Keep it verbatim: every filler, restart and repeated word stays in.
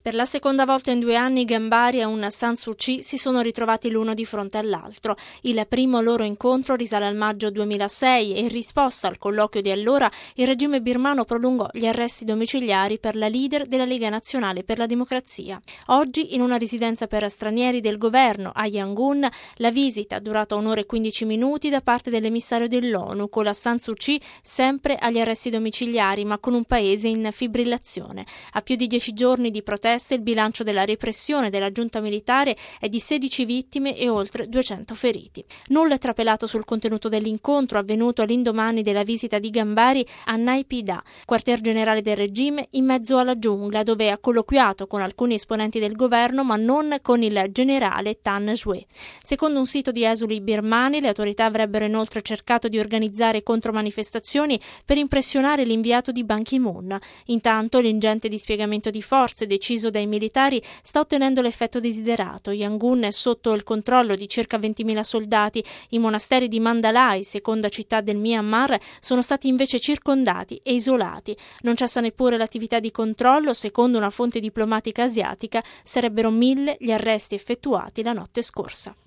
Per la seconda volta in due anni Gambari e Aung San Suu Kyi si sono ritrovati l'uno di fronte all'altro. Il primo loro incontro risale al maggio duemilasei e in risposta al colloquio di allora il regime birmano prolungò gli arresti domiciliari per la leader della Lega Nazionale per la Democrazia. Oggi in una residenza per stranieri del governo a Yangon la visita, durata un'ora e quindici minuti da parte dell'emissario dell'ONU, con la San Suu Kyi sempre agli arresti domiciliari ma con un paese in fibrillazione. A più di dieci giorni di proteste il bilancio della repressione della giunta militare è di sedici vittime e oltre duecento feriti. Nulla è trapelato sul contenuto dell'incontro avvenuto all'indomani della visita di Gambari a Naypyidaw, quartier generale del regime in mezzo alla giungla, dove ha colloquiato con alcuni esponenti del governo ma non con il generale Tan Shwe. Secondo un sito di esuli birmani, le autorità avrebbero inoltre cercato di organizzare contromanifestazioni per impressionare l'inviato di Ban Ki-moon. Intanto l'ingente dispiegamento di forze deciso dai militari sta ottenendo l'effetto desiderato. Yangon è sotto il controllo di circa ventimila soldati. I monasteri di Mandalay, seconda città del Myanmar, sono stati invece circondati e isolati. Non cessa neppure l'attività di controllo. Secondo una fonte diplomatica asiatica, sarebbero mille gli arresti effettuati la notte scorsa.